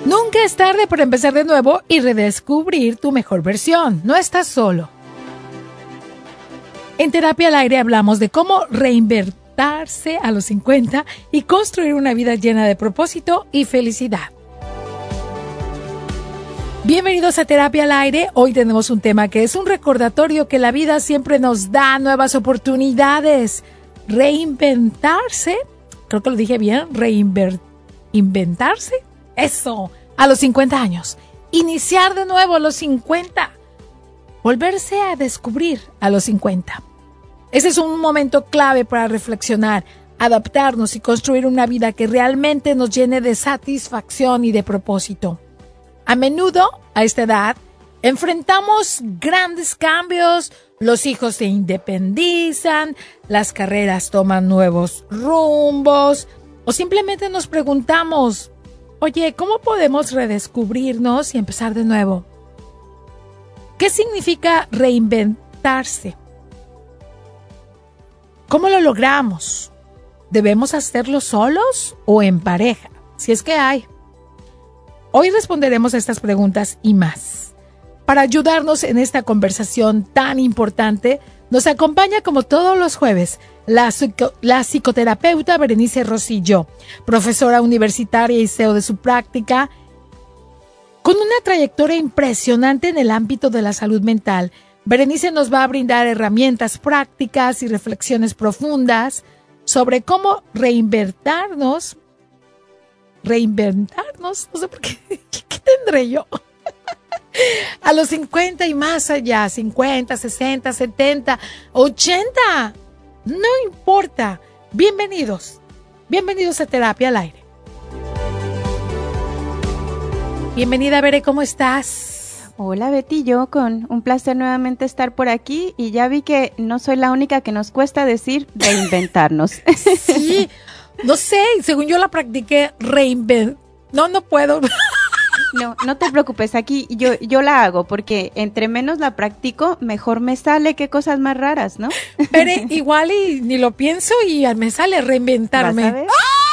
Nunca es tarde para empezar de nuevo y redescubrir tu mejor versión. No estás solo. En Terapia al Aire hablamos de cómo reinventarse a los 50 y construir una vida llena de propósito y felicidad. Bienvenidos a Terapia al Aire. Hoy tenemos un tema que es un recordatorio que la vida siempre nos da nuevas oportunidades. Reinventarse, creo que lo dije bien, reinventarse. Eso, a los 50 años. Iniciar de nuevo a los 50. Volverse a descubrir a los 50. Ese es un momento clave para reflexionar, adaptarnos y construir una vida que realmente nos llene de satisfacción y de propósito. A menudo, a esta edad, enfrentamos grandes cambios, los hijos se independizan, las carreras toman nuevos rumbos, o simplemente nos preguntamos, oye, ¿cómo podemos redescubrirnos y empezar de nuevo? ¿Qué significa reinventarse? ¿Cómo lo logramos? ¿Debemos hacerlo solos o en pareja? Si es que hay. Hoy responderemos a estas preguntas y más. Para ayudarnos en esta conversación tan importante, nos acompaña como todos los jueves la psicoterapeuta Berenice Rosillo, profesora universitaria y CEO de su práctica, con una trayectoria impresionante en el ámbito de la salud mental. Berenice nos va a brindar herramientas prácticas y reflexiones profundas sobre cómo reinventarnos, no sé por qué, ¿qué tendré yo? A los 50 y más allá, 50, 60, 70, 80, no importa. Bienvenidos a Terapia al Aire. Bienvenida, Bere, ¿cómo estás? Hola, Betty, yo con un placer nuevamente estar por aquí y ya vi que no soy la única que nos cuesta decir reinventarnos. Sí, no sé, según yo la practiqué, no puedo. No te preocupes, aquí yo la hago porque entre menos la practico, mejor me sale, qué cosas más raras, ¿no? Pero igual y ni lo pienso y me sale reinventarme. ¿Vas a ver?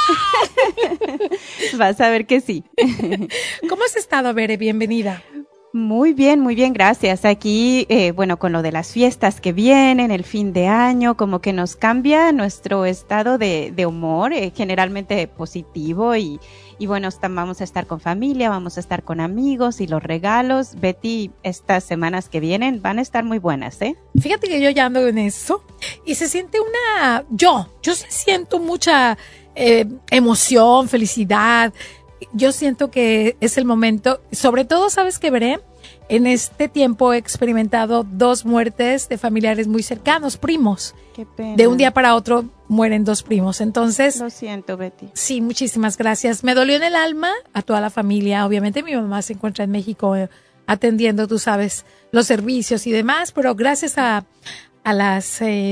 Vas a ver que sí. ¿Cómo has estado, Bere? Bienvenida. Muy bien, gracias. Aquí, con lo de las fiestas que vienen, el fin de año, como que nos cambia nuestro estado de humor, generalmente positivo y bueno, vamos a estar con familia, vamos a estar con amigos y los regalos. Betty, estas semanas que vienen van a estar muy buenas, ¿eh? Fíjate que yo ya ando en eso y se siente yo siento mucha emoción, felicidad. Yo siento que es el momento, sobre todo, ¿sabes qué, Veré? En este tiempo he experimentado 2 muertes de familiares muy cercanos, primos. Qué pena. De un día para otro mueren 2 primos, entonces... Lo siento, Betty. Sí, muchísimas gracias. Me dolió en el alma a toda la familia. Obviamente mi mamá se encuentra en México atendiendo, tú sabes, los servicios y demás, pero gracias a la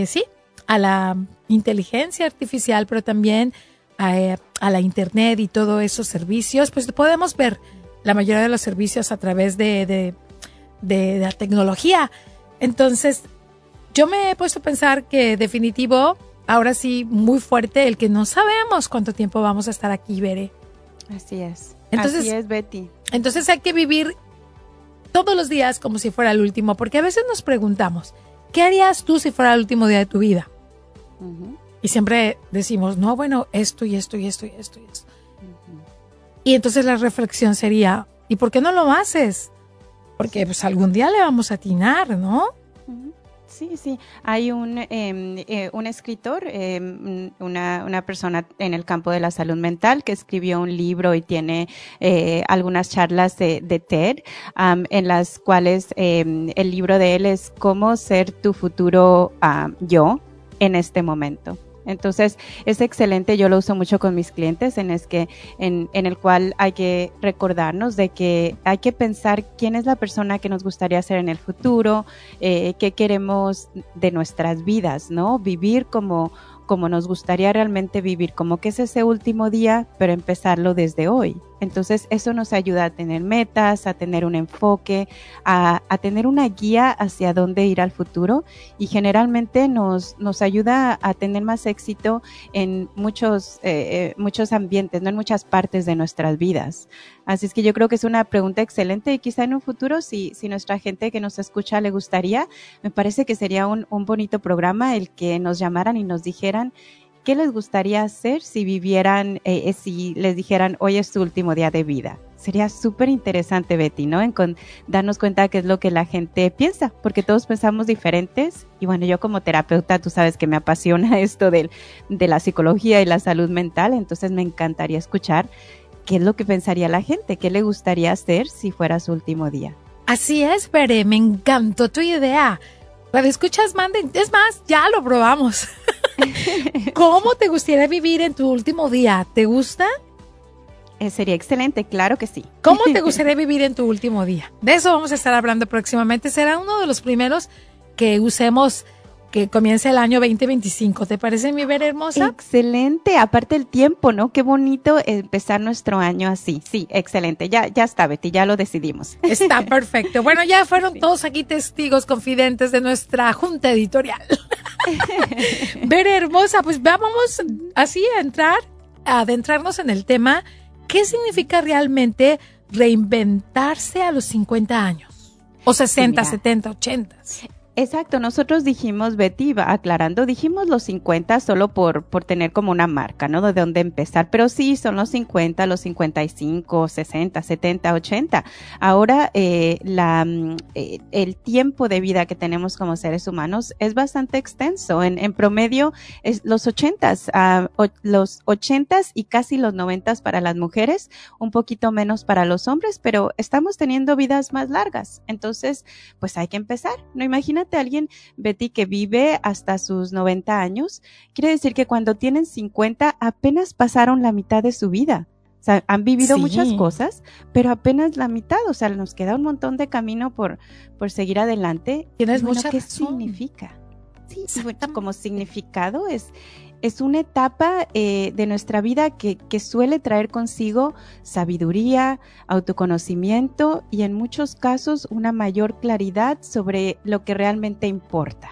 inteligencia artificial, pero también a la internet y todos esos servicios, pues podemos ver la mayoría de los servicios a través de la tecnología. Entonces, yo me he puesto a pensar que definitivo, ahora sí, muy fuerte, el que no sabemos cuánto tiempo vamos a estar aquí, Bere. Así es. Entonces, así es, Betty. Entonces hay que vivir todos los días como si fuera el último, porque a veces nos preguntamos, ¿qué harías tú si fuera el último día de tu vida? Uh-huh. Y siempre decimos, no, bueno, esto y esto y esto y esto y esto. Uh-huh. Y entonces la reflexión sería, ¿y por qué no lo haces? Porque pues algún día le vamos a atinar, ¿no? Uh-huh. Sí. Hay un escritor, una persona en el campo de la salud mental que escribió un libro y tiene algunas charlas de TED, en las cuales el libro de él es Cómo ser tu futuro yo en este momento. Entonces, es excelente, yo lo uso mucho con mis clientes, en el cual hay que recordarnos de que hay que pensar quién es la persona que nos gustaría ser en el futuro, qué queremos de nuestras vidas, ¿no? Vivir como nos gustaría realmente vivir, como que es ese último día, pero empezarlo desde hoy. Entonces, eso nos ayuda a tener metas, a tener un enfoque, a tener una guía hacia dónde ir al futuro, y generalmente nos ayuda a tener más éxito en muchos ambientes, no en muchas partes de nuestras vidas. Así es que yo creo que es una pregunta excelente, y quizá en un futuro, si nuestra gente que nos escucha le gustaría, me parece que sería un bonito programa el que nos llamaran y nos dijeran qué les gustaría hacer si vivieran, si les dijeran hoy es tu último día de vida. Sería súper interesante, Betty, ¿no? Darnos cuenta qué es lo que la gente piensa, porque todos pensamos diferentes. Y bueno, yo como terapeuta, tú sabes que me apasiona esto de la psicología y la salud mental, entonces me encantaría escuchar qué es lo que pensaría la gente, qué le gustaría hacer si fuera su último día. Así es, Bere, me encantó tu idea. Cuando escuchas, manden, es más, ya lo probamos. ¿Cómo te gustaría vivir en tu último día? ¿Te gusta? Sería excelente, claro que sí. ¿Cómo te gustaría vivir en tu último día? De eso vamos a estar hablando próximamente. Será uno de los primeros que usemos que comience el año 2025. ¿Te parece, mi Bere hermosa? Excelente. Aparte el tiempo, ¿no? Qué bonito empezar nuestro año así. Sí, excelente. Ya está, Betty, ya lo decidimos. Está perfecto. Bueno, ya fueron todos aquí testigos confidentes de nuestra junta editorial. Bere hermosa, pues vamos así a adentrarnos en el tema. ¿Qué significa realmente reinventarse a los 50 años? O 60, sí, 70, 80. Exacto, nosotros dijimos, Betty, dijimos los 50 solo por tener como una marca, ¿no? De dónde empezar, pero sí, son los 50, los 55, 60, 70, 80. Ahora, el tiempo de vida que tenemos como seres humanos es bastante extenso. En promedio, es los 80s y casi los 90s para las mujeres, un poquito menos para los hombres, pero estamos teniendo vidas más largas. Entonces, pues hay que empezar, ¿no? Imagínate a alguien, Betty, que vive hasta sus 90 años, quiere decir que cuando tienen 50 apenas pasaron la mitad de su vida. O sea, han vivido muchas cosas, pero apenas la mitad. O sea, nos queda un montón de camino por seguir adelante. Tienes mucha ¿qué razón. significa? Sí, bueno, como significado es una etapa de nuestra vida que suele traer consigo sabiduría, autoconocimiento y en muchos casos una mayor claridad sobre lo que realmente importa.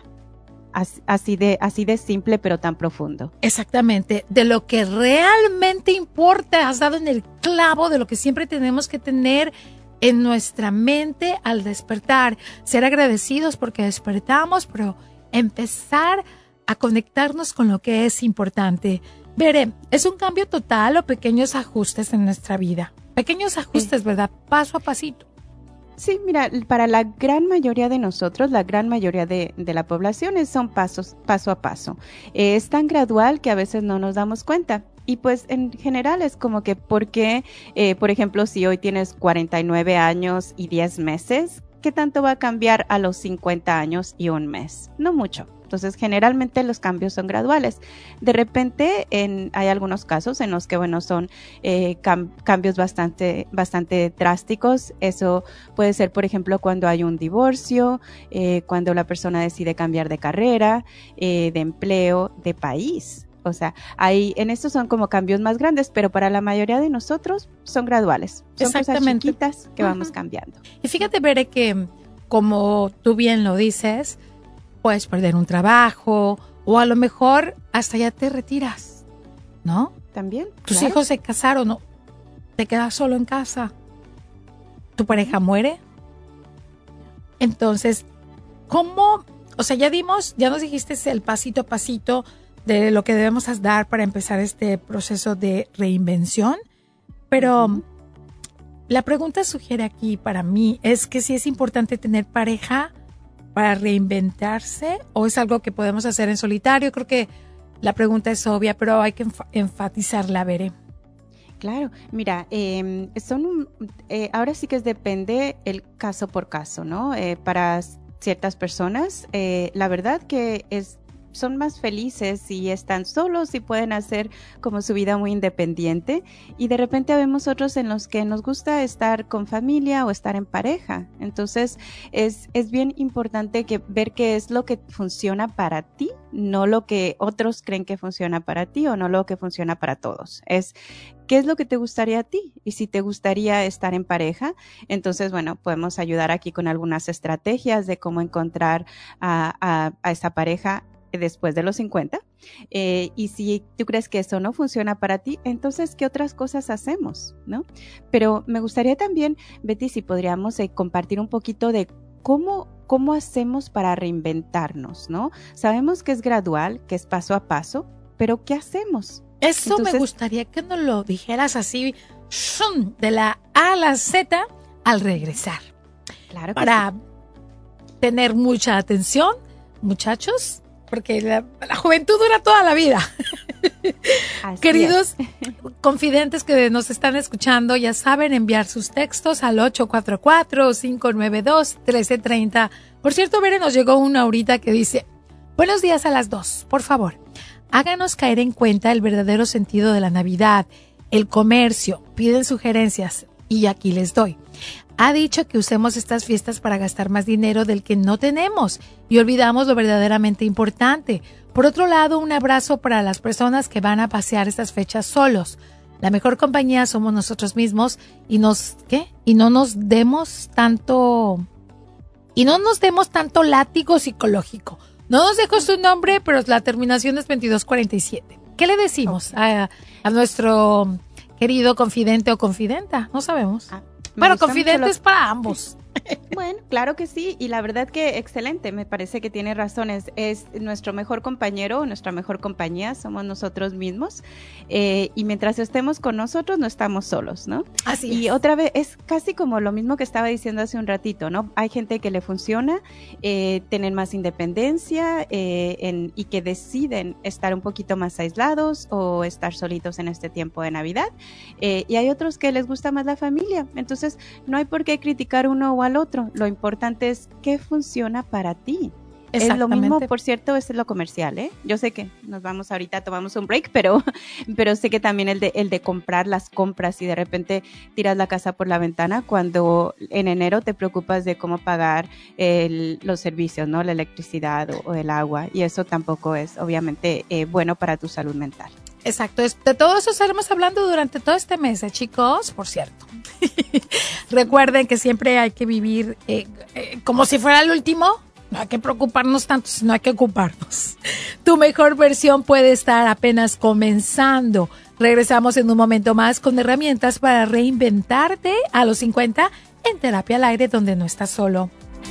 Así de simple, pero tan profundo. Exactamente, de lo que realmente importa. Has dado en el clavo de lo que siempre tenemos que tener en nuestra mente al despertar. Ser agradecidos porque despertamos, pero empezar a conectarnos con lo que es importante. Bere, ¿es un cambio total o pequeños ajustes en nuestra vida? Pequeños ajustes, ¿verdad? Paso a pasito. Sí, mira, para la gran mayoría de nosotros, la gran mayoría de la población son paso a paso. Es tan gradual que a veces no nos damos cuenta. Y pues en general es como que porque, por ejemplo, si hoy tienes 49 años y 10 meses, ¿qué tanto va a cambiar a los 50 años y un mes? No mucho. Entonces, generalmente los cambios son graduales. De repente, hay algunos casos en los que, bueno, son cambios bastante drásticos. Eso puede ser, por ejemplo, cuando hay un divorcio, cuando la persona decide cambiar de carrera, de empleo, de país. O sea, en estos son como cambios más grandes, pero para la mayoría de nosotros son graduales. Son cosas chiquitas que vamos cambiando. Y fíjate, Bere, que como tú bien lo dices, puedes perder un trabajo o a lo mejor hasta ya te retiras, ¿no? También. Tus hijos se casaron, ¿no? Te quedas solo en casa. Tu pareja muere. Entonces, ¿cómo? O sea, ya nos dijiste el pasito a pasito de lo que debemos dar para empezar este proceso de reinvención, pero la pregunta sugiere aquí para mí es que si es importante tener pareja para reinventarse o es algo que podemos hacer en solitario. Creo que la pregunta es obvia, pero hay que enfatizarla, Bere. Claro, mira, ahora sí que depende el caso por caso, ¿no? Para ciertas personas, la verdad que son más felices y están solos y pueden hacer como su vida muy independiente. Y de repente habemos otros en los que nos gusta estar con familia o estar en pareja. Entonces es bien importante ver qué es lo que funciona para ti, no lo que otros creen que funciona para ti o no lo que funciona para todos. Es qué es lo que te gustaría a ti. Y si te gustaría estar en pareja, entonces, bueno, podemos ayudar aquí con algunas estrategias de cómo encontrar a esa pareja después de los 50. Y si tú crees que eso no funciona para ti, entonces, ¿qué otras cosas hacemos? ¿No? Pero me gustaría también, Betty, si podríamos compartir un poquito de cómo hacemos para reinventarnos, ¿no? Sabemos que es gradual, que es paso a paso, pero ¿qué hacemos? Eso Entonces, me gustaría que nos lo dijeras así, de la A a la Z al regresar. Claro que para sí. Tener mucha atención, muchachos, porque la juventud dura toda la vida. Así Queridos confidentes que nos están escuchando, ya saben enviar sus textos al 844-592-1330. Por cierto, Bere, nos llegó una ahorita que dice: buenos días a las 2, por favor, háganos caer en cuenta el verdadero sentido de la Navidad, el comercio, piden sugerencias y aquí les doy. Ha dicho que usemos estas fiestas para gastar más dinero del que no tenemos y olvidamos lo verdaderamente importante. Por otro lado, un abrazo para las personas que van a pasear estas fechas solos. La mejor compañía somos nosotros mismos y no nos demos tanto látigo psicológico. No nos dejó su nombre, pero la terminación es 2247. ¿Qué le decimos a nuestro querido confidente o confidenta? No sabemos. Bueno, confidentes para ambos. Bueno, claro que sí, y la verdad que excelente, me parece que tiene razones, es nuestro mejor compañero, nuestra mejor compañía, somos nosotros mismos, y mientras estemos con nosotros no estamos solos, ¿no? Así y es. Otra vez, es casi como lo mismo que estaba diciendo hace un ratito, ¿no? Hay gente que le funciona tener más independencia y que deciden estar un poquito más aislados o estar solitos en este tiempo de Navidad, y hay otros que les gusta más la familia, entonces no hay por qué criticar uno o al otro, lo importante es qué funciona para ti. Es lo mismo, por cierto, es lo comercial, ¿eh? Yo sé que nos vamos ahorita, tomamos un break, pero sé que también el de comprar las compras y de repente tiras la casa por la ventana cuando en enero te preocupas de cómo pagar los servicios, ¿no? La electricidad o el agua, y eso tampoco es obviamente bueno para tu salud mental. Exacto, de todo eso estaremos hablando durante todo este mes, chicos, por cierto. Recuerden que siempre hay que vivir como si fuera el último. No hay que preocuparnos tanto, sino hay que ocuparnos. Tu mejor versión puede estar apenas comenzando. Regresamos en un momento más con herramientas para reinventarte a los 50 en Terapia al Aire, donde no estás solo.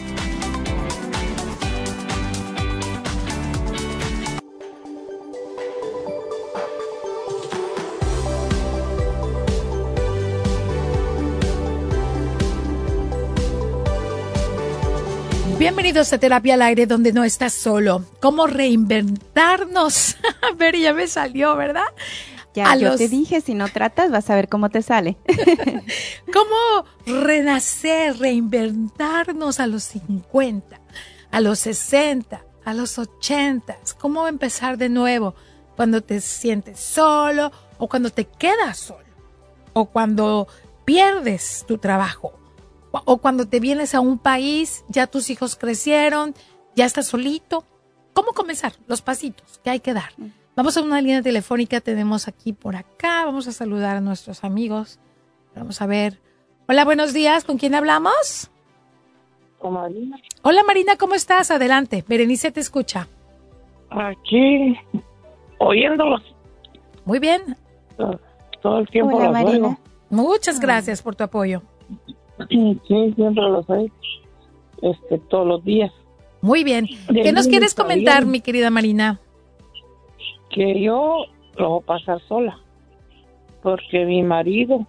Bienvenidos a Terapia al Aire, donde no estás solo. ¿Cómo reinventarnos? A ver, ya me salió, ¿verdad? Ya, yo te dije, si no tratas, vas a ver cómo te sale. ¿Cómo renacer, reinventarnos a los 50, a los 60, a los 80? ¿Cómo empezar de nuevo cuando te sientes solo o cuando te quedas solo? O cuando pierdes tu trabajo. O cuando te vienes a un país, ya tus hijos crecieron, ya estás solito. ¿Cómo comenzar? Los pasitos que hay que dar. Vamos a una línea telefónica, tenemos aquí por acá. Vamos a saludar a nuestros amigos. Vamos a ver. Hola, buenos días. ¿Con quién hablamos? Con Marina. Hola, Marina, ¿cómo estás? Adelante. Berenice te escucha. Aquí, oyéndolos. Muy bien. Todo el tiempo. Hola, los Marina. oigo. Muchas gracias por tu apoyo. Sí, siempre los oigo. Todos los días. Muy bien. ¿Qué nos quieres comentar, mi querida Marina? Que yo lo voy a pasar sola. Porque mi marido,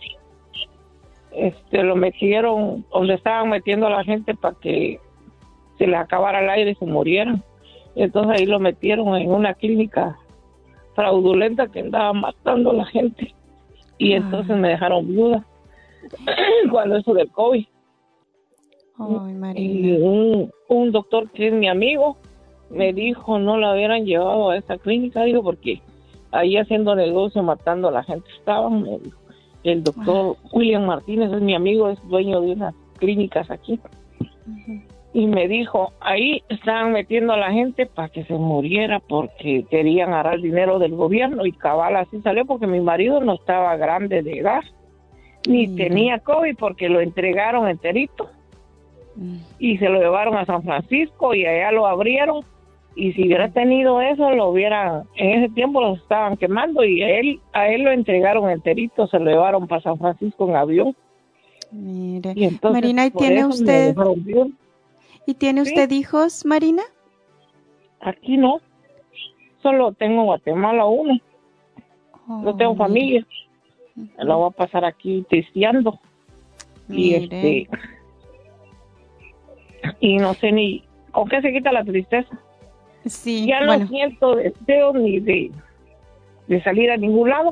lo metieron donde estaban metiendo a la gente para que se les acabara el aire y se murieran. Entonces ahí lo metieron en una clínica fraudulenta que andaba matando a la gente. Y entonces me dejaron viuda cuando eso del COVID. Ay, Marina. Y un doctor que es mi amigo me dijo no la hubieran llevado a esa clínica, digo, porque ahí haciendo negocio, matando a la gente estaban, me dijo. El doctor William Martínez es mi amigo, es dueño de unas clínicas aquí. Y me dijo, ahí estaban metiendo a la gente para que se muriera porque querían agarrar dinero del gobierno, y cabal así salió, porque mi marido no estaba grande de edad, ni tenía COVID, porque lo entregaron enterito y se lo llevaron a San Francisco y allá lo abrieron, y si hubiera tenido eso, lo hubieran, en ese tiempo los estaban quemando, y a él lo entregaron enterito, se lo llevaron para San Francisco en avión. Mire, Y entonces, Marina, ¿y tiene usted hijos, Marina? Aquí no, solo tengo Guatemala uno, no tengo familia, lo voy a pasar aquí testeando. Y y no sé ni con qué se quita la tristeza. Sí, ya no siento deseo ni de salir a ningún lado.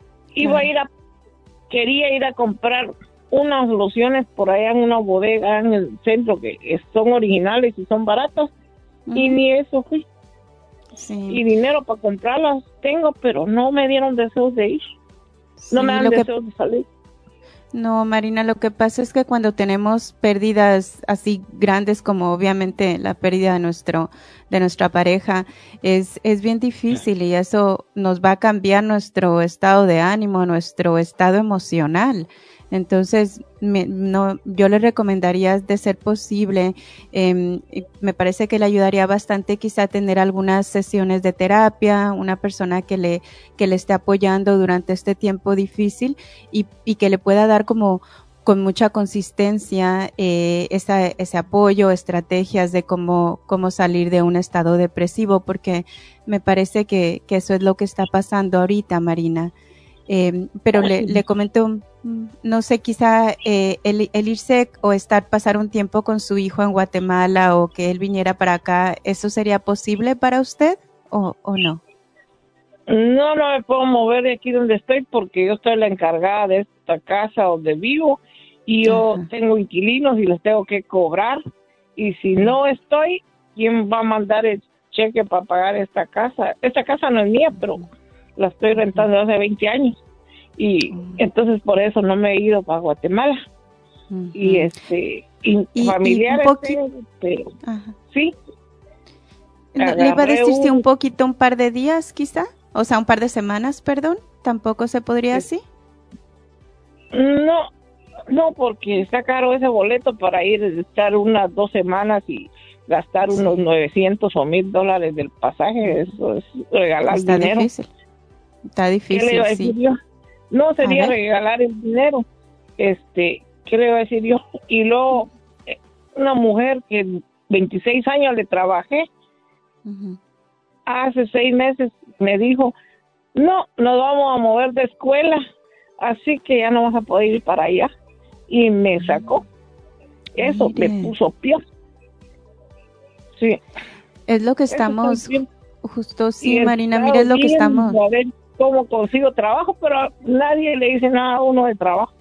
Quería ir a comprar unas lociones por allá en una bodega en el centro que son originales y son baratas, y ni eso fui. Y dinero para comprarlas tengo, pero no me dieron deseos de ir. No me dan deseos de salir. No, Marina, lo que pasa es que cuando tenemos pérdidas así grandes como obviamente la pérdida de nuestra pareja, es bien difícil, y eso nos va a cambiar nuestro estado de ánimo, nuestro estado emocional. Entonces, yo le recomendaría, de ser posible, me parece que le ayudaría bastante quizá tener algunas sesiones de terapia, una persona que le esté apoyando durante este tiempo difícil, y que le pueda dar como con mucha consistencia ese apoyo, estrategias de cómo salir de un estado depresivo, porque me parece que eso es lo que está pasando ahorita, Marina. Pero le comento, no sé, quizá el irse o pasar un tiempo con su hijo en Guatemala, o que él viniera para acá, ¿eso sería posible para usted o no? No me puedo mover de aquí donde estoy, porque yo estoy la encargada de esta casa donde vivo, y yo tengo inquilinos y les tengo que cobrar, y si no estoy, ¿quién va a mandar el cheque para pagar esta casa? Esta casa no es mía, pero la estoy rentando hace 20 años, y entonces por eso no me he ido para Guatemala. Y familiares pero sí. ¿Le iba a decir si un par de días quizá? O sea, un par de semanas, perdón. ¿Tampoco se podría así? No, porque está caro ese boleto para estar unas 2 semanas y gastar unos 900 o $1,000 del pasaje. Eso es regalar dinero. Está difícil, ¿Qué le iba a decir yo? No sería regalar el dinero. ¿Qué le iba a decir yo? Y luego, una mujer que 26 años le trabajé, hace 6 meses me dijo, no, nos vamos a mover de escuela, así que ya no vas a poder ir para allá. Y me sacó. Eso me puso peor. Sí. Es lo que estamos, justo, sí, Marina, mire, es lo que estamos. A ver cómo consigo trabajo, pero nadie le dice nada a uno de trabajo.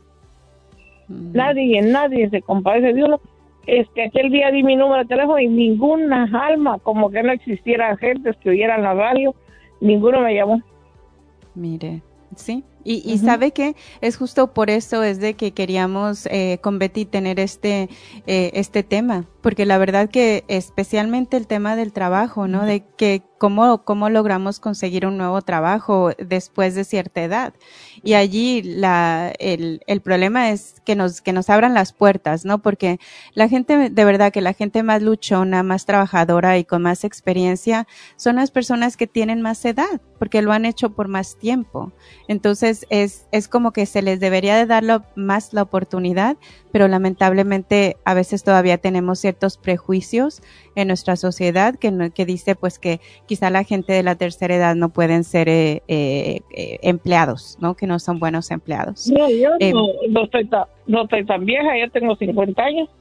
Nadie se compadece de uno. Aquel día di mi número de teléfono y ninguna alma, como que no existieran gentes que oyeran la radio, ninguno me llamó. Mire, sí. Y sabe que es justo por eso es de que queríamos con Betty tener este tema, porque la verdad que especialmente el tema del trabajo, ¿no? De que cómo logramos conseguir un nuevo trabajo después de cierta edad. Y allí el problema es que nos abran las puertas, ¿no? Porque la gente, de verdad que la gente más luchona, más trabajadora y con más experiencia son las personas que tienen más edad, porque lo han hecho por más tiempo. Entonces es como que se les debería de dar más la oportunidad, pero lamentablemente a veces todavía tenemos ciertos prejuicios en nuestra sociedad que dice pues que quizá la gente de la tercera edad no pueden ser empleados, ¿no? Que no son buenos empleados. No, yo no estoy tan vieja, ya tengo 50 años.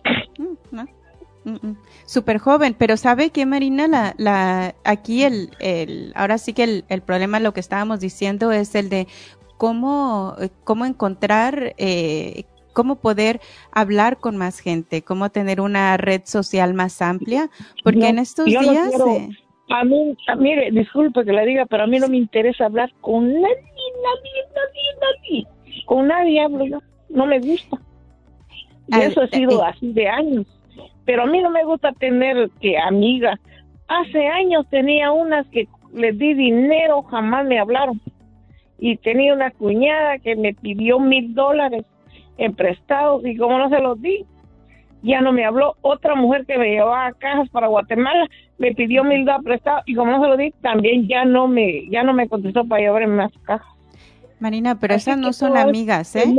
Súper joven, pero ¿sabe qué, Marina? Aquí ahora sí que el problema, lo que estábamos diciendo, es el de cómo encontrar cómo poder hablar con más gente, cómo tener una red social más amplia, porque en estos días... No quiero, mire, disculpe que le diga, pero a mí no me interesa hablar con nadie. Con nadie hablo yo, no me gusta. Y eso ha sido así de años. Pero a mí no me gusta tener amigas. Hace años tenía unas que les di dinero, jamás me hablaron. Y tenía una cuñada que me pidió $1,000 en prestados y como no se los di, ya no me habló. Otra mujer que me llevaba cajas para Guatemala me pidió $1,000 prestados y como no se los di, también ya no me contestó para llevarme más cajas. Marina, pero esas no son amigas, ¿eh?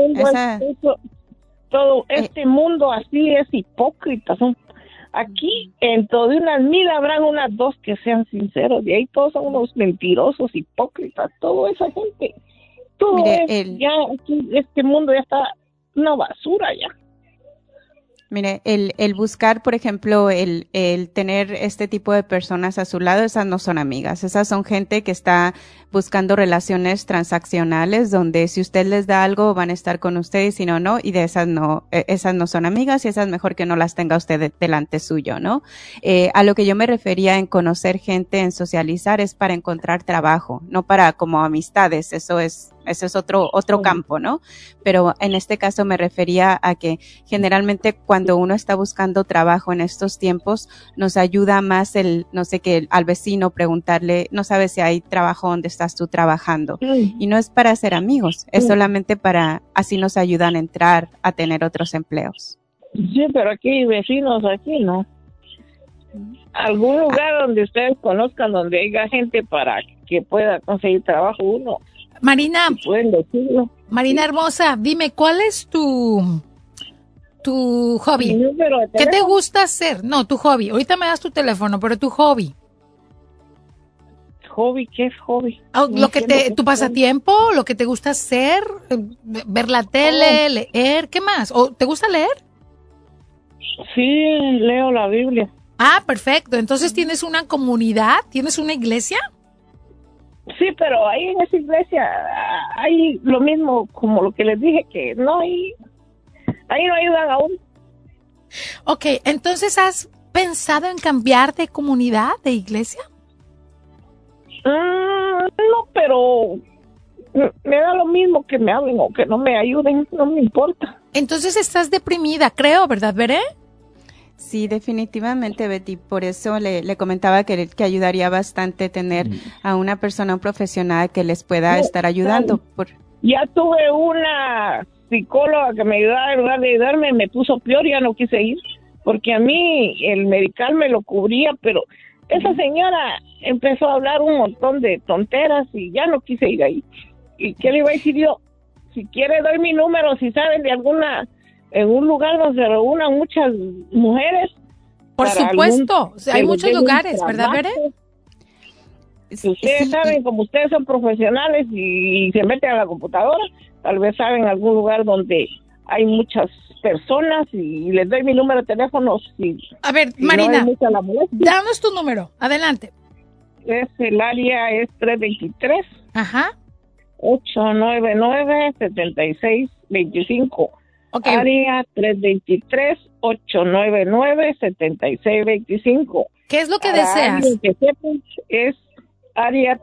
Todo este mundo así es hipócrita. Aquí, dentro de unas 1,000 habrán unas 2 que sean sinceros. De ahí todos son unos mentirosos, hipócritas. Toda esa gente. Este mundo ya está una basura ya. Mire, el buscar, por ejemplo, el tener este tipo de personas a su lado, esas no son amigas. Esas son gente que está buscando relaciones transaccionales donde si usted les da algo van a estar con usted y si no, no. Y de esas no son amigas y esas mejor que no las tenga usted delante suyo, ¿no? A lo que yo me refería en conocer gente, en socializar, es para encontrar trabajo, no para como amistades. Eso es otro campo, ¿no? Pero en este caso me refería a que generalmente cuando uno está buscando trabajo en estos tiempos, nos ayuda más al vecino preguntarle, no sabes si hay trabajo donde estás tú trabajando. Y no es para hacer amigos, es solamente así nos ayudan a entrar a tener otros empleos. Sí, pero aquí vecinos, aquí no. Algún lugar donde ustedes conozcan, donde haya gente para que pueda conseguir trabajo uno. Marina, sí. Hermosa, dime, ¿cuál es tu hobby? ¿Qué te gusta hacer? No, tu hobby. Ahorita me das tu teléfono, pero tu hobby. ¿Hobby? ¿Qué es hobby? ¿Tu pasatiempo? ¿Lo que te gusta hacer? ¿Ver la tele? ¿Leer? ¿Qué más? ¿O te gusta leer? Sí, leo la Biblia. Ah, perfecto. Entonces, ¿tienes una comunidad? ¿Tienes una iglesia? Sí, pero ahí en esa iglesia hay lo mismo como lo que les dije, que no hay, ahí no ayudan aún. Ok, entonces ¿has pensado en cambiar de comunidad, de iglesia? No, pero me da lo mismo que me hablen o que no me ayuden, no me importa. Entonces estás deprimida, creo, ¿verdad, Veré? Sí, definitivamente, Betty. Por eso le comentaba que ayudaría bastante tener a una persona, un profesional que les pueda estar ayudando. Ya tuve una psicóloga que me ayudaba, en lugar de ayudarme, me puso peor, ya no quise ir, porque a mí el medical me lo cubría, pero esa señora empezó a hablar un montón de tonteras y ya no quise ir ahí. ¿Y qué le iba a decir yo? Si quiere doy mi número, si saben de en un lugar donde se reúnan muchas mujeres. Por supuesto, hay muchos lugares, ¿verdad, Veré? Si ustedes saben, como ustedes son profesionales y se meten a la computadora, tal vez saben algún lugar donde hay muchas personas y les doy mi número de teléfono. A ver, Marina, danos tu número, adelante. El área es 323. Ajá. 899-7625. Okay. Área 323-899-7625. ¿Qué es lo que deseas? Que sepan, es área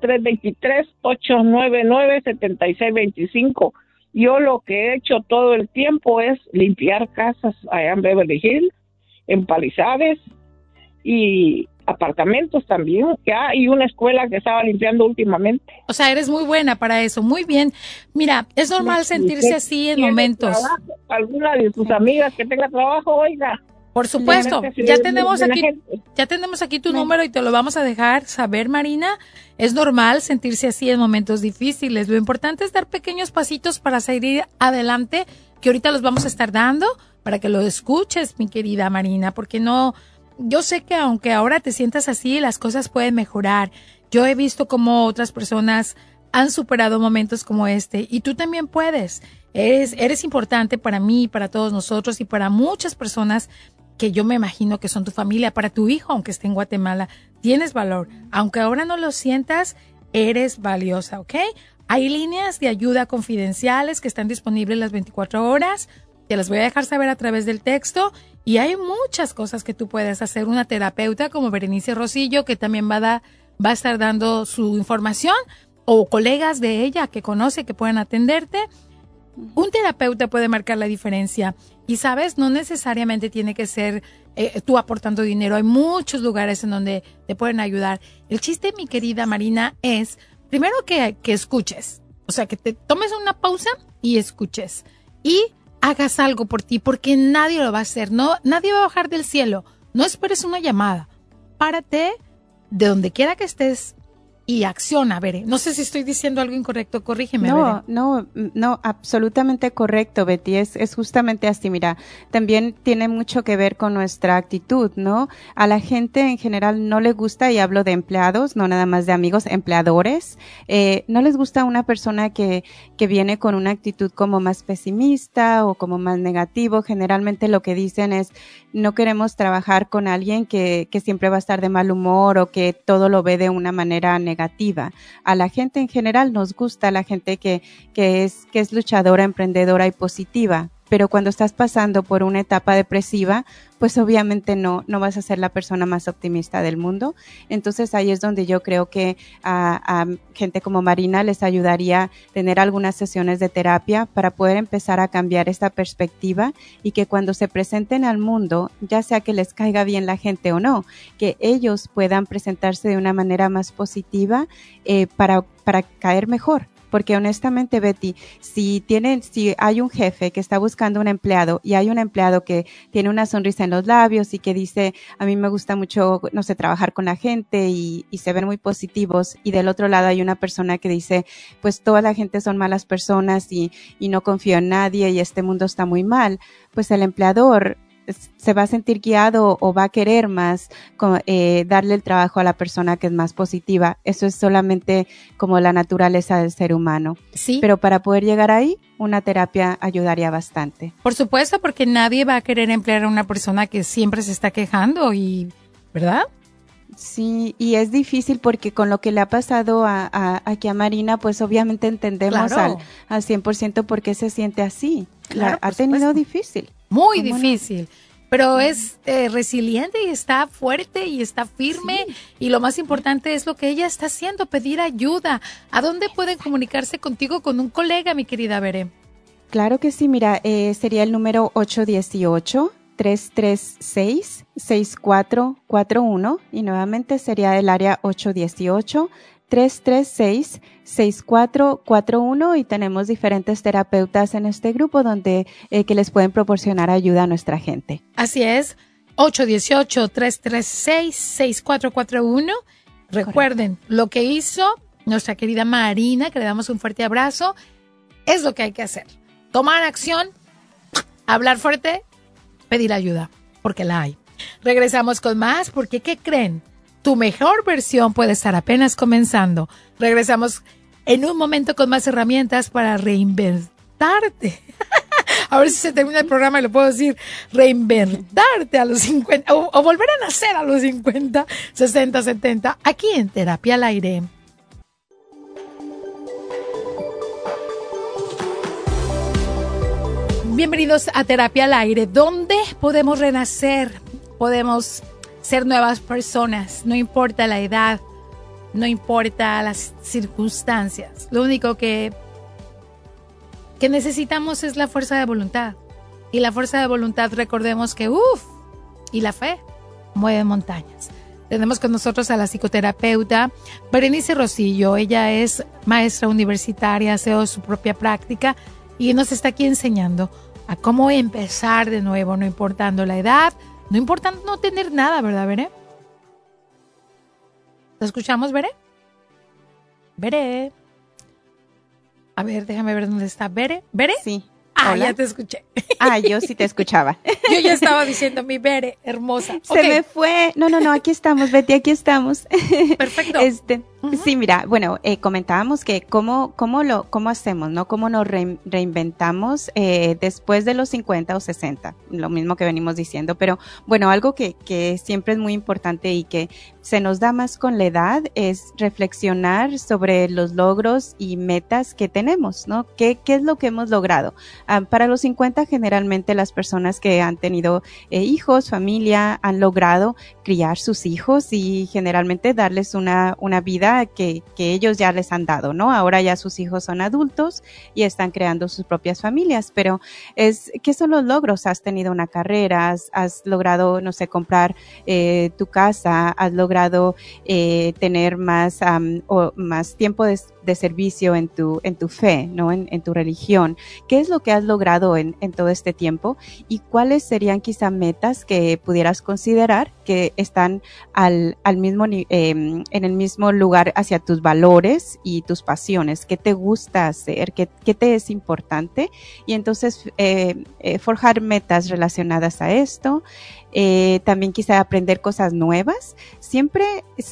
323-899-7625. Yo lo que he hecho todo el tiempo es limpiar casas allá en Beverly Hills, en Palisades y apartamentos también. Ya hay una escuela que estaba limpiando últimamente. O sea, eres muy buena para eso, muy bien. Mira, es normal sentirse así en momentos. Trabajo? ¿Alguna de sus amigas que tenga trabajo, oiga? Por supuesto, ya tenemos aquí tu número y te lo vamos a dejar saber, Marina. Es normal sentirse así en momentos difíciles. Lo importante es dar pequeños pasitos para seguir adelante, que ahorita los vamos a estar dando para que lo escuches, mi querida Marina, porque yo sé que aunque ahora te sientas así, las cosas pueden mejorar. Yo he visto cómo otras personas han superado momentos como este y tú también puedes. Eres importante para mí, para todos nosotros y para muchas personas que yo me imagino que son tu familia, para tu hijo, aunque esté en Guatemala. Tienes valor. Aunque ahora no lo sientas, eres valiosa, ¿ok? Hay líneas de ayuda confidenciales que están disponibles las 24 horas. Te las voy a dejar saber a través del texto y hay muchas cosas que tú puedes hacer. Una terapeuta como Berenice Rosillo, que también va a estar dando su información, o colegas de ella que conoce que pueden atenderte. Un terapeuta puede marcar la diferencia y, ¿sabes? No necesariamente tiene que ser tú aportando dinero. Hay muchos lugares en donde te pueden ayudar. El chiste, mi querida Marina, es primero que escuches. O sea, que te tomes una pausa y escuches. Y hagas algo por ti, porque nadie lo va a hacer. No, nadie va a bajar del cielo. No esperes una llamada. Párate de donde quiera que estés y acciona, Bere. No sé si estoy diciendo algo incorrecto, corrígeme, Bere. No, absolutamente correcto, Betty. Es justamente así. Mira, también tiene mucho que ver con nuestra actitud, ¿no? A la gente en general no le gusta, y hablo de empleados, no nada más de amigos, empleadores, no les gusta una persona que viene con una actitud como más pesimista o como más negativo. Generalmente lo que dicen es, no queremos trabajar con alguien que siempre va a estar de mal humor o que todo lo ve de una manera negativa. A la gente en general nos gusta la gente que es luchadora, emprendedora y positiva. Pero cuando estás pasando por una etapa depresiva, pues obviamente no vas a ser la persona más optimista del mundo. Entonces ahí es donde yo creo que a gente como Marina les ayudaría tener algunas sesiones de terapia para poder empezar a cambiar esta perspectiva, y que cuando se presenten al mundo, ya sea que les caiga bien la gente o no, que ellos puedan presentarse de una manera más positiva para caer mejor. Porque honestamente, Betty, si hay un jefe que está buscando un empleado y hay un empleado que tiene una sonrisa en los labios y que dice, a mí me gusta mucho, no sé, trabajar con la gente y se ven muy positivos, y del otro lado hay una persona que dice, pues toda la gente son malas personas y no confío en nadie y este mundo está muy mal, pues el empleador se va a sentir guiado o va a querer más darle el trabajo a la persona que es más positiva. Eso es solamente como la naturaleza del ser humano. Sí. Pero para poder llegar ahí, una terapia ayudaría bastante. Por supuesto, porque nadie va a querer emplear a una persona que siempre se está quejando, ¿verdad? Sí, y es difícil porque con lo que le ha pasado aquí a Marina, pues obviamente entendemos claro, al 100% por qué se siente así. Claro, ha tenido difícil. Muy difícil, pero es resiliente y está fuerte y está firme. Sí. Y lo más importante es lo que ella está haciendo, pedir ayuda. ¿A dónde pueden comunicarse contigo, con un colega, mi querida Bere? Claro que sí, mira, sería el número 818-336-6441 y nuevamente sería el área 818-336-6441, y tenemos diferentes terapeutas en este grupo donde que les pueden proporcionar ayuda a nuestra gente. Así es, 818-336-6441. Recuerden, correcto, lo que hizo nuestra querida Marina, que le damos un fuerte abrazo, es lo que hay que hacer. Tomar acción, hablar fuerte, pedir ayuda, porque la hay. Regresamos con más, porque ¿qué creen? Tu mejor versión puede estar apenas comenzando. Regresamos en un momento con más herramientas para reinventarte. A ver si se termina el programa y lo puedo decir. Reinventarte a los 50 o volver a nacer a los 50, 60, 70. Aquí en Terapia al Aire. Bienvenidos a Terapia al Aire, donde podemos renacer, podemos ser nuevas personas, no importa la edad, no importa las circunstancias. Lo único que necesitamos es la fuerza de voluntad. Y la fuerza de voluntad, recordemos que y la fe mueve montañas. Tenemos con nosotros a la psicoterapeuta Berenice Rosillo. Ella es maestra universitaria, hace su propia práctica y nos está aquí enseñando a cómo empezar de nuevo, no importando la edad, no importando no tener nada, ¿verdad, Bere? ¿Te escuchamos, Bere? Bere. A ver, déjame ver dónde está. ¿Bere? ¿Bere? Sí. Ah, hola. Ya te escuché. Yo sí te escuchaba. Yo ya estaba diciendo mi Bere, hermosa. Se me fue. No, aquí estamos, Betty, aquí estamos. Perfecto. Sí, mira, bueno, comentábamos que cómo hacemos, ¿no? Cómo nos reinventamos después de los 50 o 60, lo mismo que venimos diciendo, pero bueno, algo que siempre es muy importante y que se nos da más con la edad es reflexionar sobre los logros y metas que tenemos, ¿no? ¿Qué es lo que hemos logrado? Para los 50 generalmente las personas que han tenido hijos, familia, han logrado criar sus hijos y generalmente darles una vida que ellos ya les han dado, ¿no? Ahora ya sus hijos son adultos y están creando sus propias familias, pero ¿qué son los logros? Has tenido una carrera, has logrado, no sé, comprar tu casa, has logrado tener más tiempo de servicio en tu fe, ¿no? En tu religión. ¿Qué es lo que has logrado en todo este tiempo? ¿Y cuáles serían quizá metas que pudieras considerar que están en el mismo lugar hacia tus valores y tus pasiones? ¿Qué te gusta hacer? ¿Qué te es importante? Y entonces forjar metas relacionadas a esto. También quizá aprender cosas nuevas. Siempre,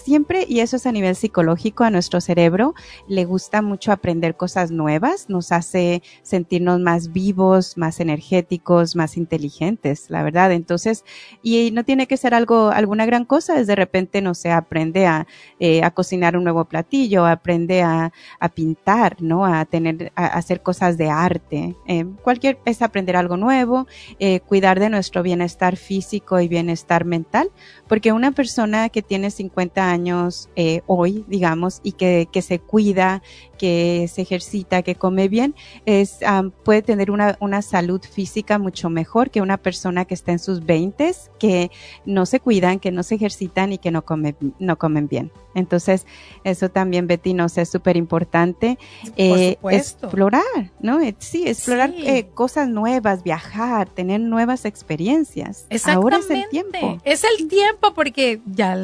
y eso es a nivel psicológico, a nuestro cerebro le gusta mucho aprender cosas nuevas, nos hace sentirnos más vivos, más energéticos, más inteligentes, la verdad. Entonces, y no tiene que ser alguna gran cosa, es de repente, no sé, aprende a cocinar un nuevo platillo, aprende a pintar, ¿no? A hacer cosas de arte. Es aprender algo nuevo, cuidar de nuestro bienestar físico y bienestar mental, porque una persona que tiene 50 años hoy, digamos, y que se cuida, que se ejercita, que come bien, puede tener una salud física mucho mejor que una persona que está en sus 20s, que no se cuidan, que no se ejercitan y que no comen bien. Entonces, eso también, Betty, nos es súper importante. Explorar, ¿no? Explorar cosas nuevas, viajar, tener nuevas experiencias. Ahora es el tiempo. Es el tiempo porque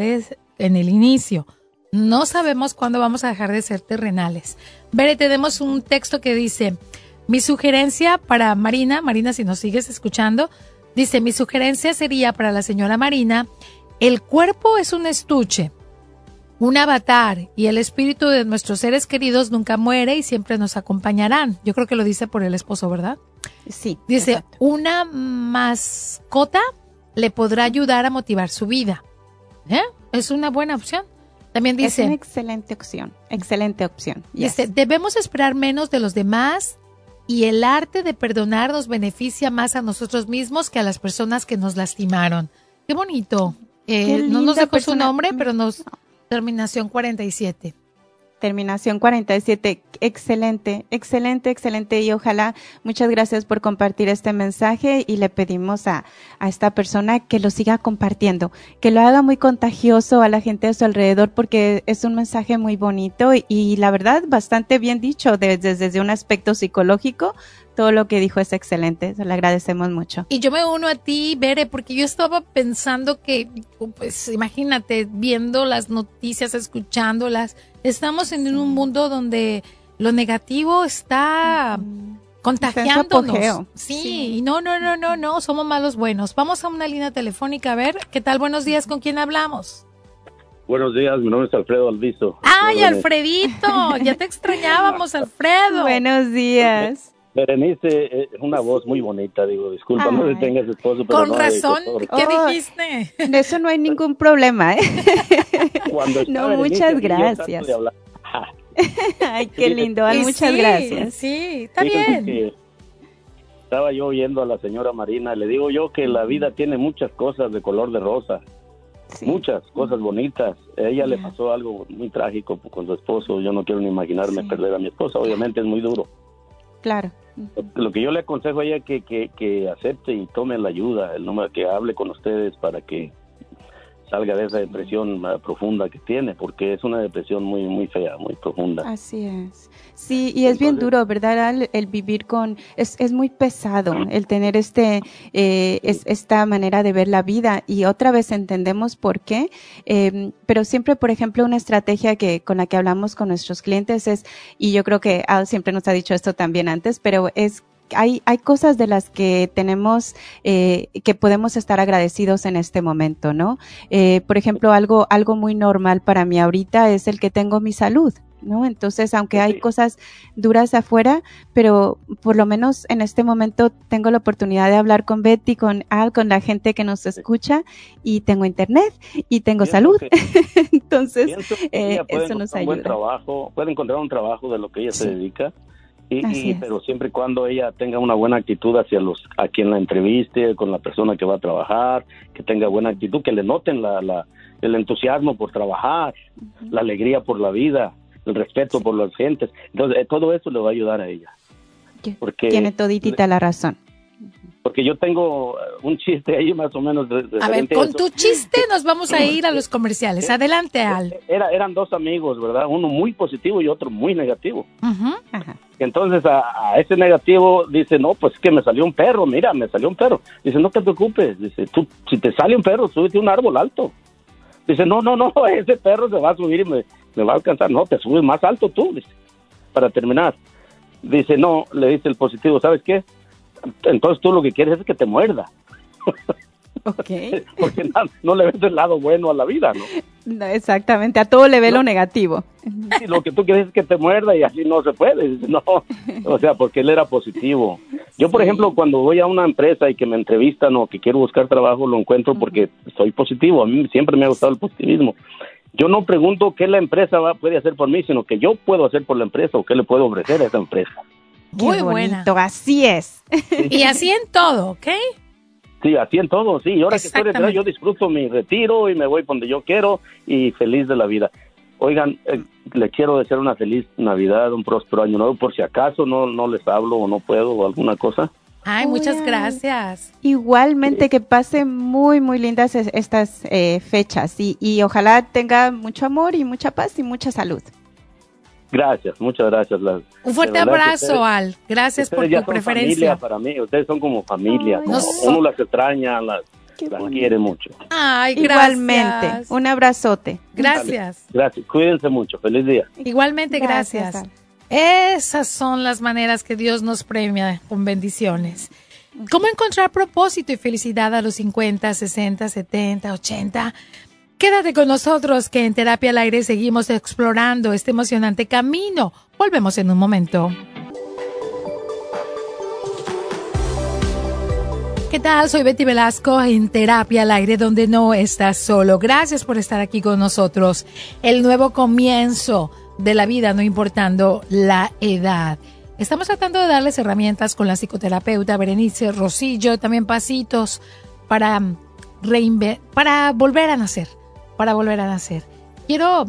en el inicio, no sabemos cuándo vamos a dejar de ser terrenales. Bere, tenemos un texto que dice, mi sugerencia para Marina, si nos sigues escuchando, dice, mi sugerencia sería para la señora Marina, el cuerpo es un estuche, un avatar, y el espíritu de nuestros seres queridos nunca muere y siempre nos acompañarán. Yo creo que lo dice por el esposo, ¿verdad? Sí. Dice, exacto. Una mascota le podrá ayudar a motivar su vida. Es una buena opción. También dice, es una excelente opción. Dice, debemos esperar menos de los demás y el arte de perdonar nos beneficia más a nosotros mismos que a las personas que nos lastimaron. Qué bonito. No nos dejó su nombre, pero terminación 47. Terminación 47, excelente. Y ojalá, muchas gracias por compartir este mensaje y le pedimos a esta persona que lo siga compartiendo, que lo haga muy contagioso a la gente a su alrededor porque es un mensaje muy bonito y la verdad bastante bien dicho desde un aspecto psicológico. Todo lo que dijo es excelente, le agradecemos mucho. Y yo me uno a ti, Bere, porque yo estaba pensando que, pues imagínate, viendo las noticias, escuchándolas, estamos en un mundo donde lo negativo está contagiándonos. Está sí, no, somos malos buenos. Vamos a una línea telefónica, a ver, ¿qué tal? Buenos días, ¿con quién hablamos? Buenos días, mi nombre es Alfredo Alviso. ¡Ay, Alfredito! Ya te extrañábamos, Alfredo. Buenos días. Berenice es una voz muy bonita, digo, disculpa, no sé si tengas esposo, pero con no razón, ¿qué dijiste? De eso no hay ningún problema, ¿eh? No, muchas gracias. Ay, qué lindo, muchas gracias. Sí, está bien. Estaba yo oyendo a la señora Marina, le digo yo que la vida tiene muchas cosas de color de rosa, muchas cosas bonitas. A ella le pasó algo muy trágico con su esposo, yo no quiero ni imaginarme perder a mi esposa, obviamente es muy duro. Claro. Lo que yo le aconsejo a ella que acepte y tome la ayuda, el número que hable con ustedes para que salga de esa depresión profunda que tiene, porque es una depresión muy muy fea, muy profunda. Así es. Sí, y es bien duro, ¿verdad? El vivir es muy pesado el tener esta manera de ver la vida y otra vez entendemos por qué, pero siempre, por ejemplo, una estrategia con la que hablamos con nuestros clientes y yo creo que Al siempre nos ha dicho esto también antes, pero es hay cosas de las que tenemos, que podemos estar agradecidos en este momento, ¿no? Por ejemplo, algo muy normal para mí ahorita es el que tengo mi salud, ¿no? Entonces, aunque hay cosas duras afuera, pero por lo menos en este momento tengo la oportunidad de hablar con Betty, con Al, con la gente que nos escucha, y tengo internet y tengo salud. Entonces, eso nos ayuda. Puede encontrar un trabajo de lo que ella se dedica, pero siempre y cuando ella tenga una buena actitud a quien la entreviste, con la persona que va a trabajar, que tenga buena actitud, que le noten el entusiasmo por trabajar, la alegría por la vida, el respeto por las gentes. Entonces, todo eso le va a ayudar a ella. Porque tiene toditita la razón. Porque yo tengo un chiste ahí más o menos. A ver, con tu chiste nos vamos a ir a los comerciales. Adelante, Al. Eran dos amigos, ¿verdad? Uno muy positivo y otro muy negativo. Uh-huh. Entonces a ese negativo dice, no, pues es que me salió un perro, mira, me salió un perro. Dice, no te preocupes, dice, tú, si te sale un perro, súbete a un árbol alto. Dice, no, ese perro se va a subir y me va a alcanzar. No, te subes más alto tú, dice, para terminar. Dice, no, le dice el positivo, ¿sabes qué? Entonces tú lo que quieres es que te muerda. Okay. Porque no le ves el lado bueno a la vida, ¿no? No, exactamente, a todo le ve lo negativo. Sí, lo que tú quieres es que te muerda y así no se puede. Dice, no, o sea, porque él era positivo. Yo, por ejemplo, cuando voy a una empresa y que me entrevistan o que quiero buscar trabajo, lo encuentro porque soy positivo. A mí siempre me ha gustado el positivismo. Yo no pregunto qué la empresa puede hacer por mí, sino que yo puedo hacer por la empresa o qué le puedo ofrecer a esa empresa. Muy buena. Así es. Y así en todo, ¿ok? Sí, así en todo, sí. Y ahora que estoy retirado, yo disfruto mi retiro y me voy donde yo quiero y feliz de la vida. Oigan, le quiero desear una feliz Navidad, un próspero año nuevo, por si acaso no les hablo o no puedo o alguna cosa. Ay, muchas gracias. Igualmente, que pase muy, muy lindas estas fechas y ojalá tenga mucho amor y mucha paz y mucha salud. Gracias, muchas gracias. Un fuerte abrazo, Al. Gracias por tu preferencia. Familia para mí, ustedes son como familia. Uno las extraña, las quiere mucho. Ay, gracias. Igualmente, un abrazote. Gracias. Gracias, cuídense mucho, feliz día. Igualmente, gracias. Esas son las maneras que Dios nos premia con bendiciones. ¿Cómo encontrar propósito y felicidad a los 50, 60, 70, 80? Quédate con nosotros que en Terapia al Aire seguimos explorando este emocionante camino. Volvemos en un momento. ¿Qué tal? Soy Betty Velasco en Terapia al Aire, donde no estás solo. Gracias por estar aquí con nosotros. El nuevo comienzo de la vida, no importando la edad. Estamos tratando de darles herramientas con la psicoterapeuta Berenice Rosillo, también pasitos para volver a nacer. Quiero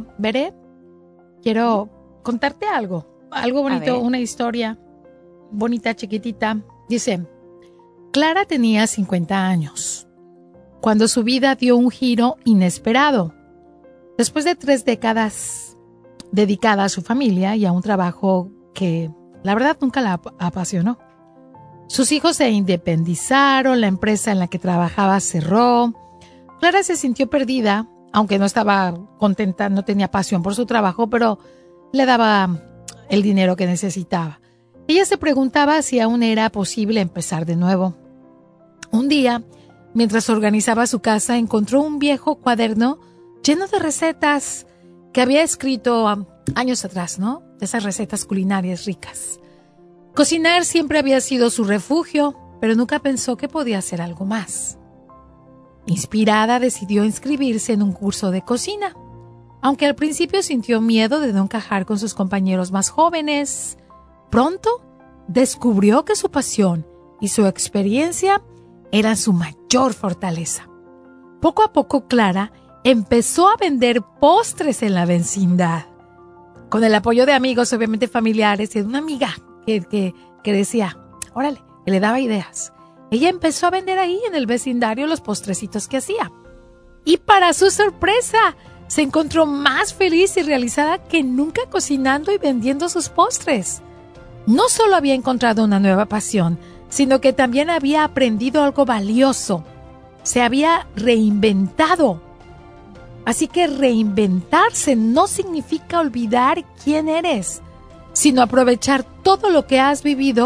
contarte algo bonito, una historia bonita, chiquitita. Dice, Clara tenía 50 años cuando su vida dio un giro inesperado. Después de 3 décadas dedicada a su familia y a un trabajo que la verdad nunca la apasionó. Sus hijos se independizaron, la empresa en la que trabajaba cerró. Clara se sintió perdida, aunque no estaba contenta, no tenía pasión por su trabajo, pero le daba el dinero que necesitaba. Ella se preguntaba si aún era posible empezar de nuevo. Un día, mientras organizaba su casa, encontró un viejo cuaderno lleno de recetas que había escrito años atrás, ¿no? De esas recetas culinarias ricas. Cocinar siempre había sido su refugio, pero nunca pensó que podía hacer algo más. Inspirada, decidió inscribirse en un curso de cocina, aunque al principio sintió miedo de no encajar con sus compañeros más jóvenes. Pronto descubrió que su pasión y su experiencia eran su mayor fortaleza. Poco a poco, Clara empezó a vender postres en la vecindad, con el apoyo de amigos, obviamente familiares, y de una amiga que decía, órale, que le daba ideas. Ella empezó a vender ahí en el vecindario los postrecitos que hacía. Y para su sorpresa, se encontró más feliz y realizada que nunca cocinando y vendiendo sus postres. No solo había encontrado una nueva pasión, sino que también había aprendido algo valioso. Se había reinventado. Así que reinventarse no significa olvidar quién eres, sino aprovechar todo lo que has vivido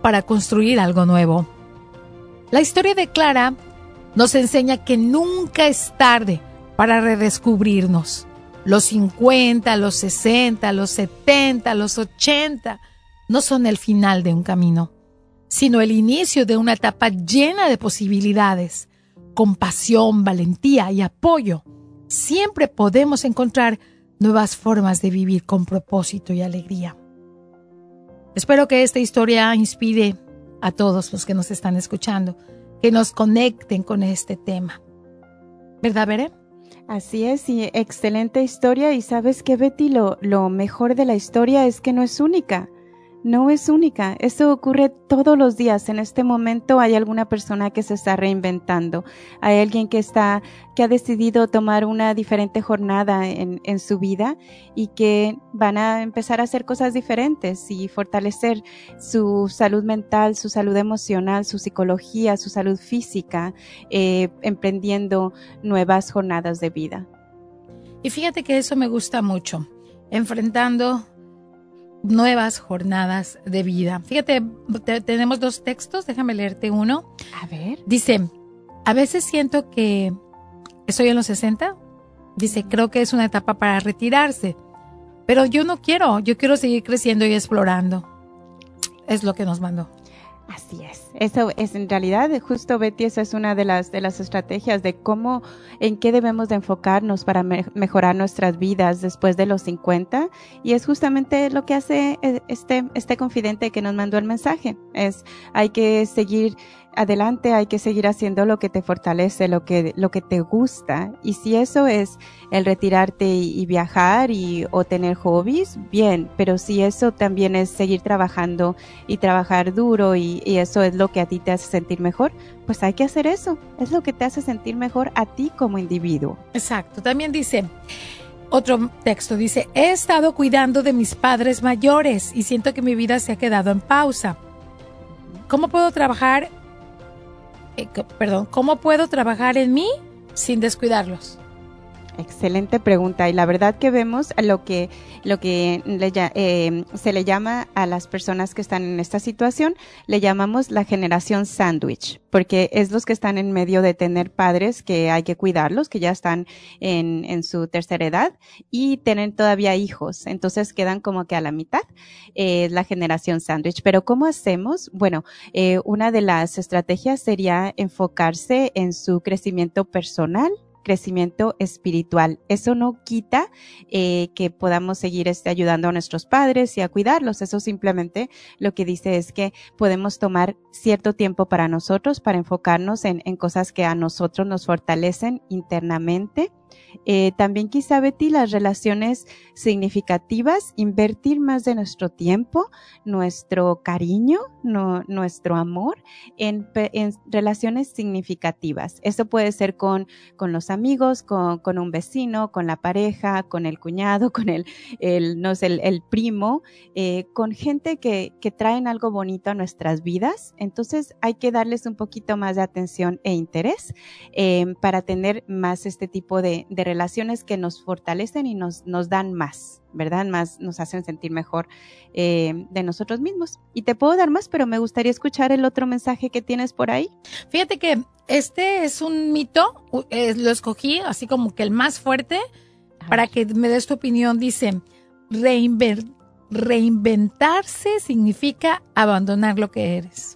para construir algo nuevo. La historia de Clara nos enseña que nunca es tarde para redescubrirnos. Los 50, los 60, los 70, los 80 no son el final de un camino, sino el inicio de una etapa llena de posibilidades. Con pasión, valentía y apoyo, siempre podemos encontrar nuevas formas de vivir con propósito y alegría. Espero que esta historia inspire a todos los que nos están escuchando, que nos conecten con este tema. ¿Verdad, Bere? Así es, y excelente historia. Y sabes que, Betty, lo mejor de la historia es que no es única. No es única. Esto ocurre todos los días. En este momento hay alguna persona que se está reinventando. Hay alguien que ha decidido tomar una diferente jornada en su vida y que van a empezar a hacer cosas diferentes y fortalecer su salud mental, su salud emocional, su psicología, su salud física, emprendiendo nuevas jornadas de vida. Y fíjate que eso me gusta mucho. Enfrentando nuevas jornadas de vida. Fíjate, tenemos 2 textos, déjame leerte uno. A ver. Dice, a veces siento que estoy en los 60. Dice, creo que es una etapa para retirarse. Pero yo no quiero, yo quiero seguir creciendo y explorando. Es lo que nos mandó. Así es. Eso es en realidad, justo Betty, esa es una de las estrategias de cómo, en qué debemos de enfocarnos para mejorar nuestras vidas después de los 50. Y es justamente lo que hace este confidente que nos mandó el mensaje. Hay que seguir adelante, hay que seguir haciendo lo que te fortalece, lo que te gusta. Y si eso es el retirarte y viajar o tener hobbies, bien, pero si eso también es seguir trabajando y trabajar duro y eso es lo que a ti te hace sentir mejor, pues hay que hacer eso. Es lo que te hace sentir mejor a ti como individuo. Exacto. También dice, otro texto dice, he estado cuidando de mis padres mayores y siento que mi vida se ha quedado en pausa. ¿Cómo puedo trabajar en mí sin descuidarlos? Excelente pregunta, y la verdad que vemos lo que se le llama a las personas que están en esta situación, le llamamos la generación sándwich, porque es los que están en medio de tener padres que hay que cuidarlos, que ya están en su tercera edad y tienen todavía hijos, entonces quedan como que a la mitad, la generación sándwich. Pero ¿cómo hacemos? Bueno, una de las estrategias sería enfocarse en su crecimiento personal, crecimiento espiritual. Eso no quita que podamos seguir ayudando a nuestros padres y a cuidarlos. Eso simplemente lo que dice es que podemos tomar cierto tiempo para nosotros, para enfocarnos en cosas que a nosotros nos fortalecen internamente. También quizá, Betty, las relaciones significativas, invertir más de nuestro tiempo, nuestro cariño, nuestro amor en relaciones significativas. Eso puede ser con los amigos, con un vecino, con la pareja, con el cuñado, con el primo, con gente que traen algo bonito a nuestras vidas. Entonces hay que darles un poquito más de atención e interés para tener más este tipo de relaciones que nos fortalecen y nos dan más, ¿verdad? Más nos hacen sentir mejor de nosotros mismos. Y te puedo dar más, pero me gustaría escuchar el otro mensaje que tienes por ahí. Fíjate que este es un mito, lo escogí así como que el más fuerte para que me des tu opinión. Dice, reinventarse significa abandonar lo que eres.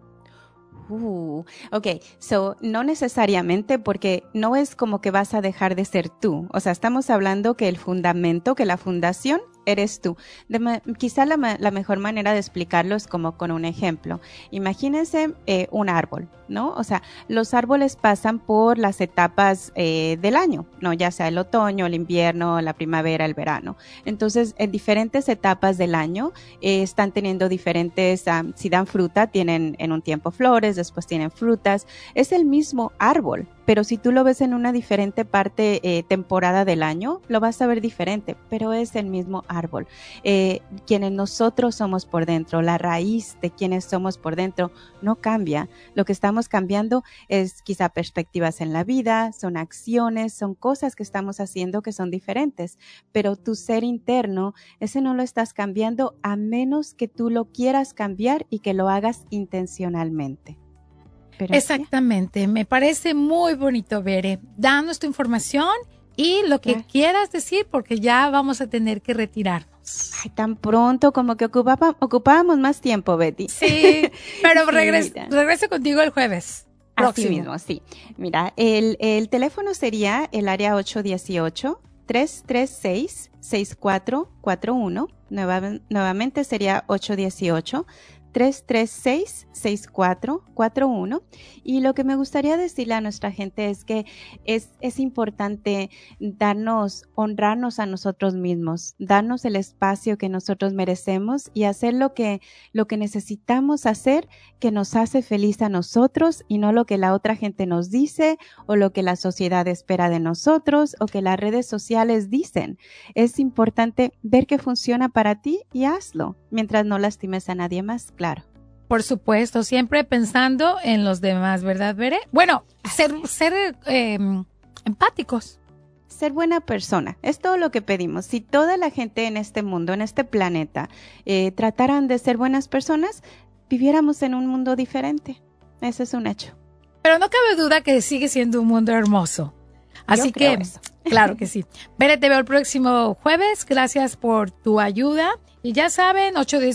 Okay, so no necesariamente, porque no es como que vas a dejar de ser tú. O sea, estamos hablando que el fundamento, que la fundación eres tú. Quizá la mejor manera de explicarlo es como con un ejemplo. Imagínense un árbol, ¿no? O sea, los árboles pasan por las etapas del año, ¿no? Ya sea el otoño, el invierno, la primavera, el verano. Entonces, en diferentes etapas del año están teniendo diferentes, si dan fruta, tienen en un tiempo flores, después tienen frutas. Es el mismo árbol, pero si tú lo ves en una diferente temporada del año, lo vas a ver diferente, pero es el mismo árbol. árbol. Quienes nosotros somos por dentro, la raíz de quienes somos por dentro no cambia. Lo que estamos cambiando es quizá perspectivas en la vida, son acciones, son cosas que estamos haciendo que son diferentes, pero tu ser interno, ese no lo estás cambiando a menos que tú lo quieras cambiar y que lo hagas intencionalmente. Pero exactamente, sí. Me parece muy bonito, Bere. Danos tu información y lo que quieras decir, porque ya vamos a tener que retirarnos. Ay, tan pronto, como que ocupábamos más tiempo, Betty. Sí, pero regreso contigo el jueves próximo. Así mismo, sí. Mira, el teléfono sería el área 818-336-6441. Nuevamente sería 818-336-6441. Y lo que me gustaría decirle a nuestra gente es que es importante honrarnos a nosotros mismos, darnos el espacio que nosotros merecemos y hacer lo que necesitamos hacer, que nos hace feliz a nosotros y no lo que la otra gente nos dice o lo que la sociedad espera de nosotros o que las redes sociales dicen. Es importante ver qué funciona para ti y hazlo, mientras no lastimes a nadie más, claro. Por supuesto, siempre pensando en los demás, ¿verdad, Bere? Bueno, ser empáticos. Ser buena persona, es todo lo que pedimos. Si toda la gente en este mundo, en este planeta, trataran de ser buenas personas, viviéramos en un mundo diferente. Ese es un hecho. Pero no cabe duda que sigue siendo un mundo hermoso. Así que, eso. Claro que sí. Bere, te veo el próximo jueves. Gracias por tu ayuda. Y ya saben,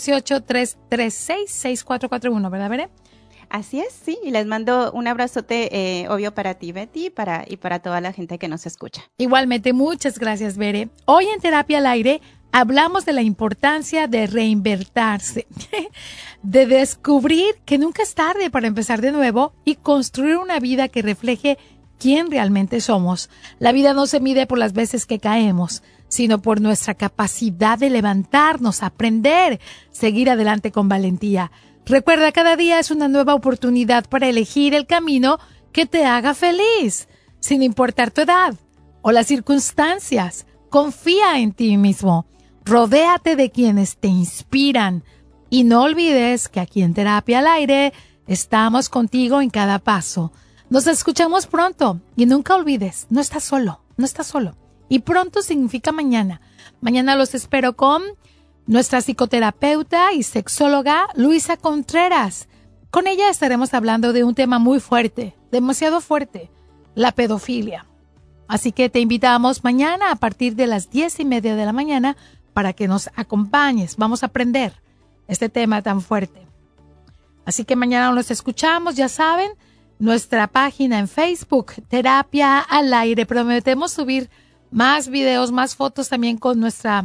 818-336-6441, ¿verdad, Bere? Así es, sí. Y les mando un abrazote, obvio, para ti, Betty, y para toda la gente que nos escucha. Igualmente, muchas gracias, Bere. Hoy en Terapia al Aire hablamos de la importancia de reinventarse, de descubrir que nunca es tarde para empezar de nuevo y construir una vida que refleje quién realmente somos. La vida no se mide por las veces que caemos, sino por nuestra capacidad de levantarnos, aprender, seguir adelante con valentía. Recuerda, cada día es una nueva oportunidad para elegir el camino que te haga feliz, sin importar tu edad o las circunstancias. Confía en ti mismo, rodéate de quienes te inspiran y no olvides que aquí en Terapia al Aire estamos contigo en cada paso. Nos escuchamos pronto y nunca olvides, no estás solo, no estás solo. Y pronto significa mañana. Mañana los espero con nuestra psicoterapeuta y sexóloga Luisa Contreras. Con ella estaremos hablando de un tema muy fuerte, demasiado fuerte, la pedofilia. Así que te invitamos mañana a partir de las 10:30 de la mañana para que nos acompañes. Vamos a aprender este tema tan fuerte. Así que mañana nos escuchamos, ya saben, nuestra página en Facebook, Terapia al Aire. Prometemos subir más videos, más fotos también con nuestra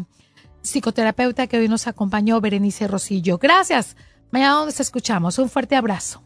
psicoterapeuta que hoy nos acompañó, Berenice Rosillo. Gracias. Mañana nos escuchamos. Un fuerte abrazo.